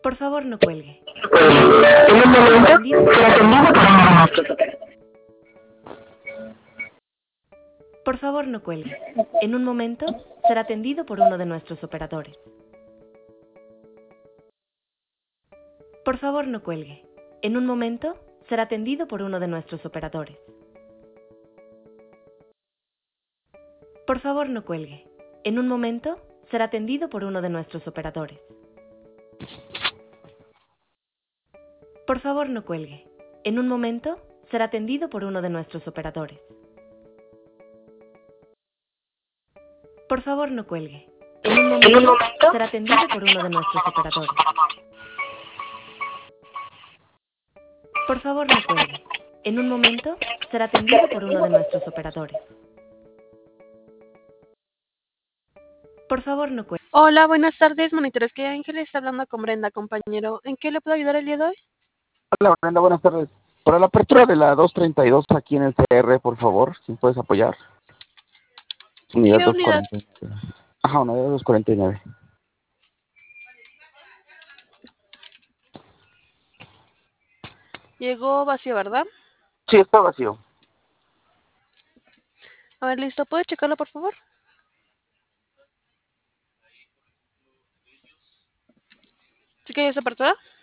Por favor, no cuelgue. En un momento será atendido por uno de nuestros operadores. Por favor, no cuelgue. En un momento será atendido por uno de nuestros operadores. Por favor, no cuelgue. En un momento será atendido por uno de nuestros operadores. Por favor, no cuelgue. En un momento será atendido por uno de nuestros operadores. Por favor, no cuelgue. En un momento será atendido por uno de nuestros operadores. Por favor, no cuelgue. En un momento será atendido por uno de nuestros operadores. Por favor, no cuelgue. En un momento será atendido por uno de nuestros operadores. Por favor, no cuelgue. Hola, buenas tardes, Monitores que Ángeles está hablando con Brenda, compañero. ¿En qué le puedo ayudar el día de hoy? Hola, Brenda, buenas tardes. Para la apertura de la 232 aquí en el CR, por favor, si puedes apoyar. Unidad ¿Qué unidad? 249. Ajá, unidad 249. Llegó vacío, ¿verdad? Sí, está vacío. A ver, listo. ¿Puede checarlo, por favor? ¿Sí que hay esa apertura?